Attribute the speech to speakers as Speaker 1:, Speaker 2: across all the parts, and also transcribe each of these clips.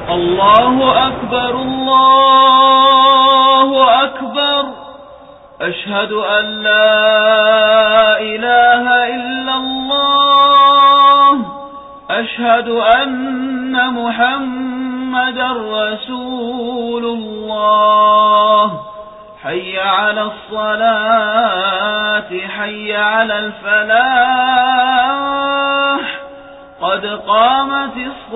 Speaker 1: الله أكبر الله أكبر. أشهد أن لا إله إلا الله. أشهد أن محمدا رسول الله. حي على الصلاة حي على الفلاح. قد قامت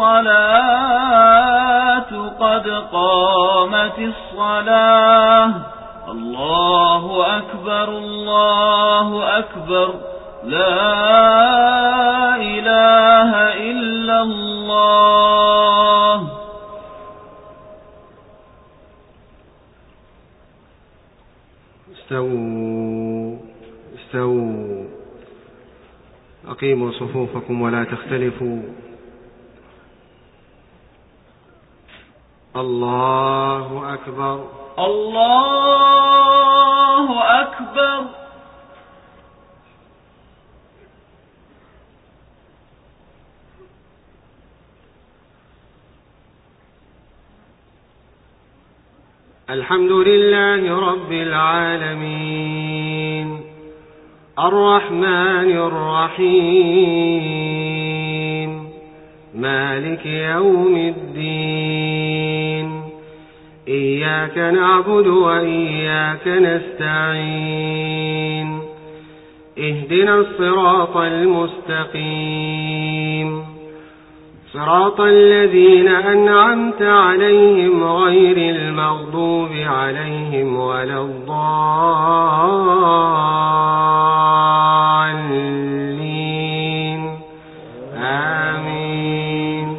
Speaker 1: الصلاة قد قامت الصلاة. الله أكبر الله أكبر. لا إله إلا الله.
Speaker 2: استووا استووا. أقيموا صفوفكم ولا تختلفوا. الله أكبر
Speaker 1: الله أكبر.
Speaker 2: الحمد لله رب العالمين الرحمن الرحيم مالك يوم الدين. إياك نعبد وإياك نستعين. اهدنا الصراط المستقيم صراط الذين أنعمت عليهم غير المغضوب عليهم ولا الضالين. آمين.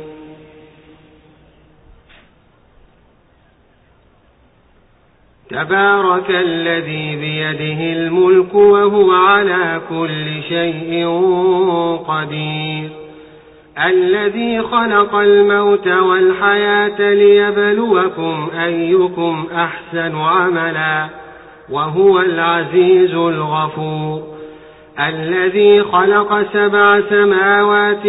Speaker 2: تبارك الذي بيده الملك وهو على كل شيء قدير. الذي خلق الموت والحياة ليبلوكم أيكم أحسن عملا وهو العزيز الغفور. الذي خلق 7 سماوات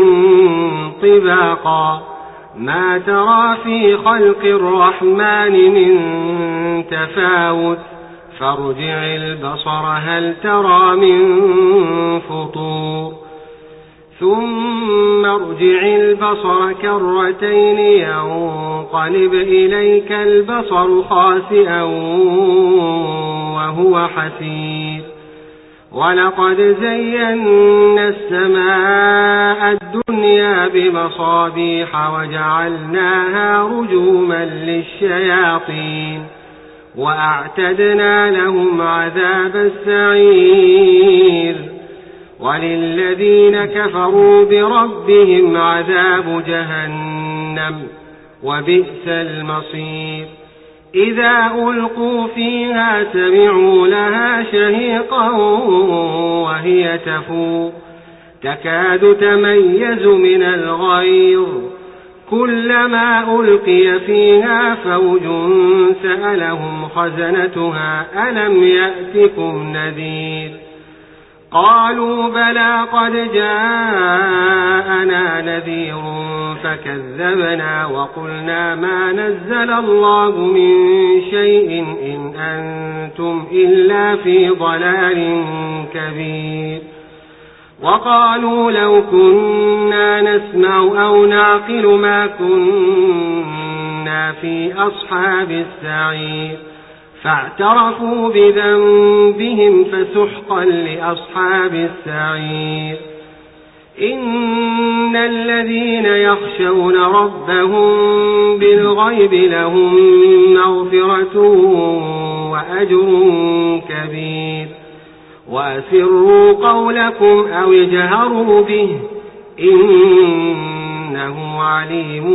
Speaker 2: طباقا ما ترى في خلق الرحمن من تفاوت فارجع البصر هل ترى من فطور. ثم ارجع البصر كرتين ينقلب إليك البصر خاسئا وهو حسير. ولقد زينا السماء الدنيا بمصابيح وجعلناها رجوما للشياطين وأعتدنا لهم عذاب السعير. وللذين كفروا بربهم عذاب جهنم وبئس المصير. إذا ألقوا فيها سمعوا لها شهيقا وهي تفور تكاد تميز من الغيظ. كلما ألقي فيها فوج سألهم خزنتها ألم يأتكم نذير. قالوا بلى قد جاءنا نذير فكذبنا وقلنا ما نزل الله من شيء إن أنتم إلا في ضلال كبير. وقالوا لو كنا نسمع أو نعقل ما كنا في أصحاب السعير. فاعترفوا بذنبهم فسحقا لأصحاب السعير. إن الذين يخشون ربهم بالغيب لهم مغفرة وأجر كبير. وأسروا قولكم أو اجهروا به إنه عليم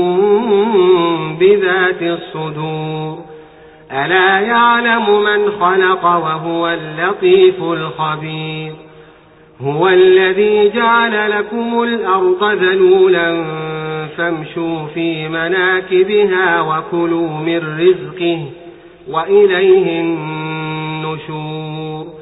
Speaker 2: بذات الصدور. ألا يعلم من خلق وهو اللطيف الخبير. هو الذي جعل لكم الأرض ذلولا فامشوا في مناكبها وكلوا من رزقه وإليه النشور.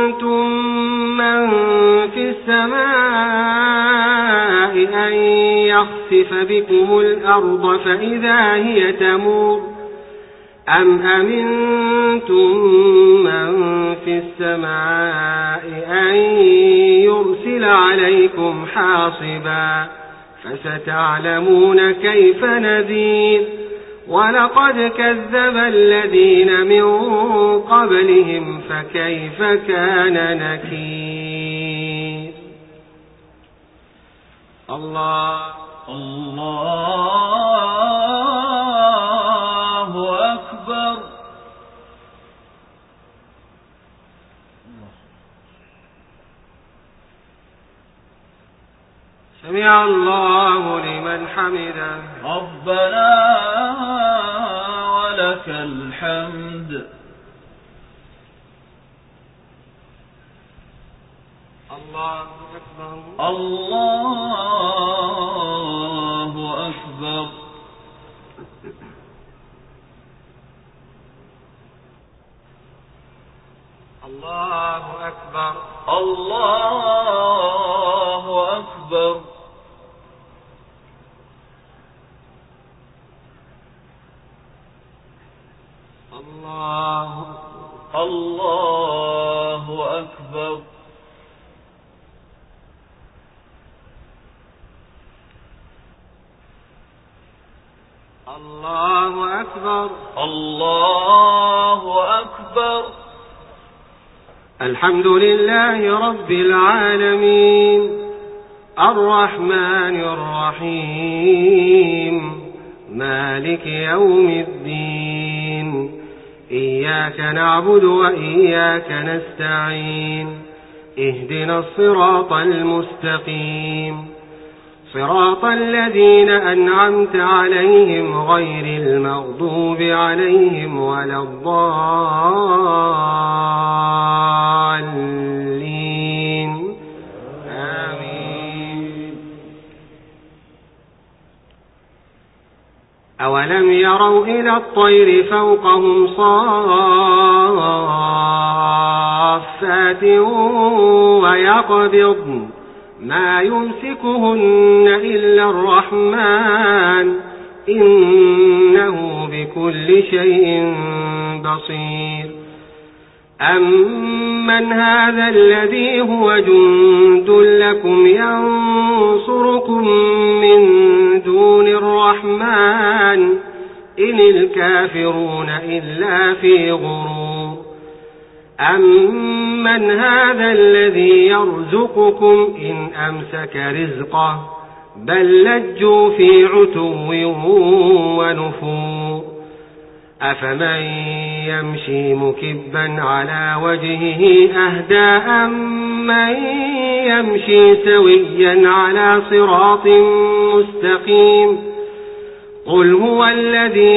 Speaker 2: أأمنتم من في السماء أن يخسف بكم الأرض فإذا هي تمور أم أمنتم من في السماء أن يرسل عليكم حاصبا فستعلمون كيف نذير ولقد كذب الذين من قبلهم فكيف كان نكير. الله
Speaker 1: أكبر.
Speaker 2: سمع الله لمن حمده.
Speaker 1: ربنا ولك الحمد.
Speaker 2: الله أكبر.
Speaker 1: الله أكبر.
Speaker 2: الله أكبر.
Speaker 1: الله أكبر.
Speaker 2: الله
Speaker 1: أكبر.
Speaker 2: الله أكبر.
Speaker 1: الله أكبر.
Speaker 2: الحمد لله رب العالمين الرحمن الرحيم مالك يوم الدين إياك نعبد وإياك نستعين اهدنا الصراط المستقيم صراط الذين أنعمت عليهم غير المغضوب عليهم ولا الضالين آمين. أولم يروا إلى الطير فوقهم صافات ويقبضن ما يمسكهن إلا الرحمن إنه بكل شيء بصير. أمن هذا الذي هو جند لكم ينصركم من دون الرحمن إن الكافرون إلا في غرور. أمن هذا الذي يرزقكم إن أمسك رزقه بل لجوا في عتو ونفور. أفمن يمشي مكبا على وجهه أهدى أمن يمشي سويا على صراط مستقيم. قل هو الذي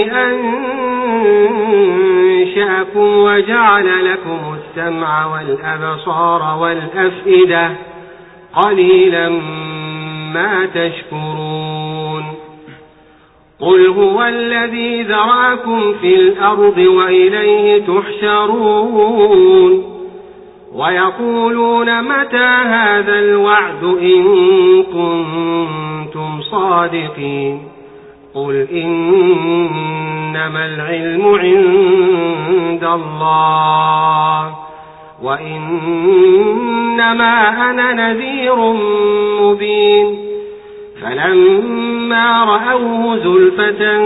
Speaker 2: أنشأكم وجعل لكم السمع والأبصار والأفئدة قليلا ما تشكرون. قل هو الذي ذرأكم في الأرض وإليه تحشرون. ويقولون متى هذا الوعد إن كنتم صادقين. قل إنما العلم عند الله وإنما أنا نذير مبين. فلما رأوه زلفة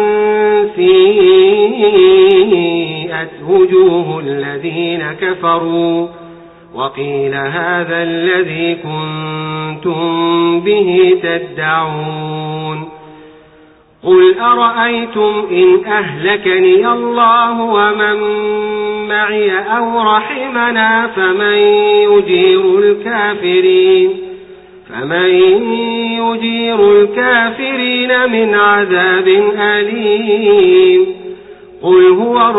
Speaker 2: سيئت وجوه الذين كفروا وقيل هذا الذي كنتم به تدعون. قل أرأيتم إن أهلكني الله ومن معي أو رحمنا فمن يجير الكافرين من عذاب أليم. قل هو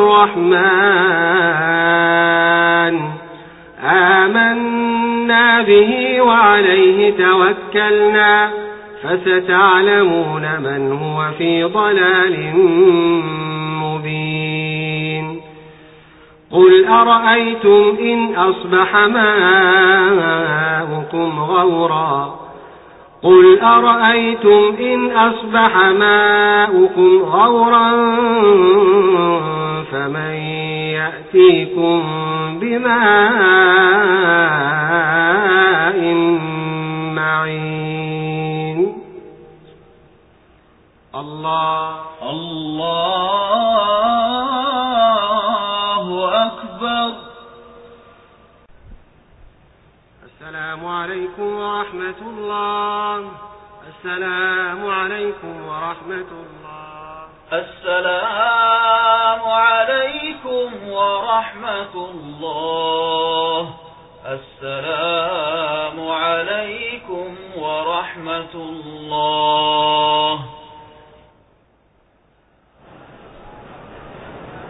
Speaker 2: الرحمن آمنا به وعليه توكلنا فستعلمون من هو في ضلال مبين. قل أرأيتم إن أصبح ماؤكم غورا قل أرأيتم إن أصبح ماؤكم غورا فمن يأتيكم بماء معين الله
Speaker 1: أكبر.
Speaker 2: السلام عليكم ورحمة الله. السلام عليكم ورحمة الله.
Speaker 1: السلام عليكم ورحمة الله. السلام عليكم ورحمة الله.